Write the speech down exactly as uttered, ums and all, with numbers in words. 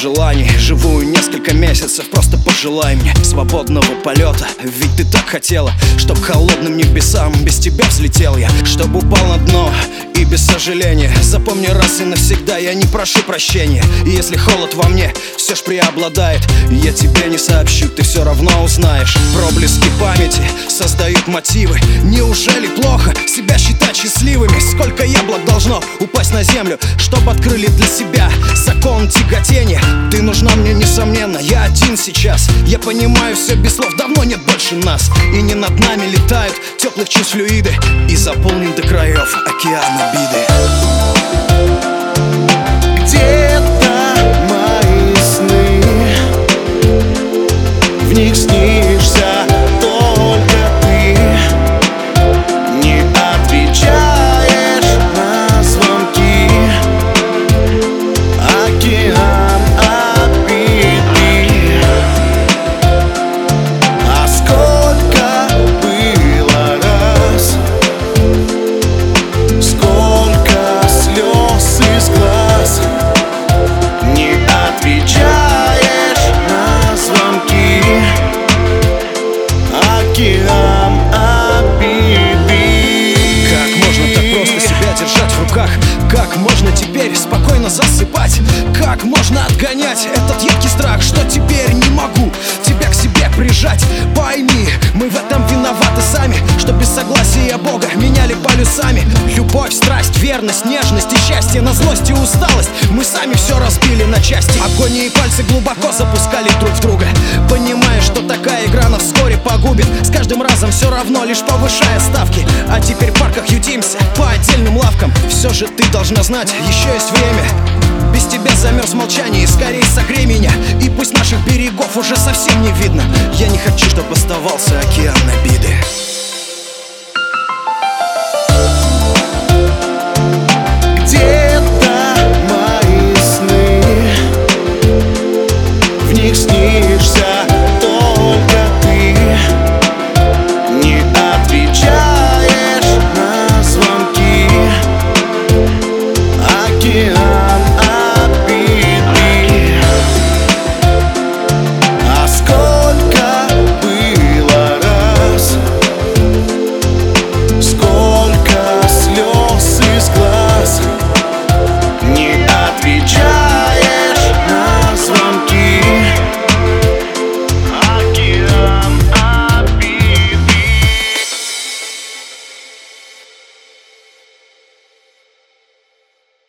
желаний. Живую несколько месяцев, просто пожелай мне свободного полета. Ведь ты так хотела, чтоб к холодным небесам без тебя взлетел я, чтоб упал на дно и без сожаления. Запомни раз и навсегда, я не прошу прощения. И если холод во мне все ж преобладает, я тебе не сообщу, ты все равно узнаешь. Проблески памяти создают мотивы. Неужели плохо себя считать счастливыми? Сколько яблок должно упасть на землю, чтоб открыли для себя закон тяготения? Ты нужна мне, несомненно, я один сейчас. Я понимаю все без слов, давно нет больше нас. И не над нами летают теплых чувств флюиды, и заполнен до краев океан обиды. Где-то мои сны, в них снишься только ты. Не отвечаешь на звонки, океан обиды. А сколько было раз, сколько слез из глаз. Не отвечаешь на звонки, океан обиды. Как можно так просто себя держать в руках? Как можно теперь спокойно засыпать? Как можно отгонять этот едкий страх, что теперь не могу тебя к себе прижать? Пойми, мы в этом виноваты сами, что без согласия Бога меняли полюсами. Любовь, страсть, верность, нежность и счастье на злость и усталость мы сами все разбили на части. Агонии и пальцы глубоко запускали друг в друга, понимая, что такая игра нас вскоре погубит. С каждым разом все равно, лишь повышая ставки. А теперь в парках ютимся по отдельным лавкам. Все же ты должна знать, еще есть время. Без тебя замерз в молчании, скорей согрей меня. И пусть наших берегов уже совсем не видно, я не хочу, чтобы оставался океан обиды.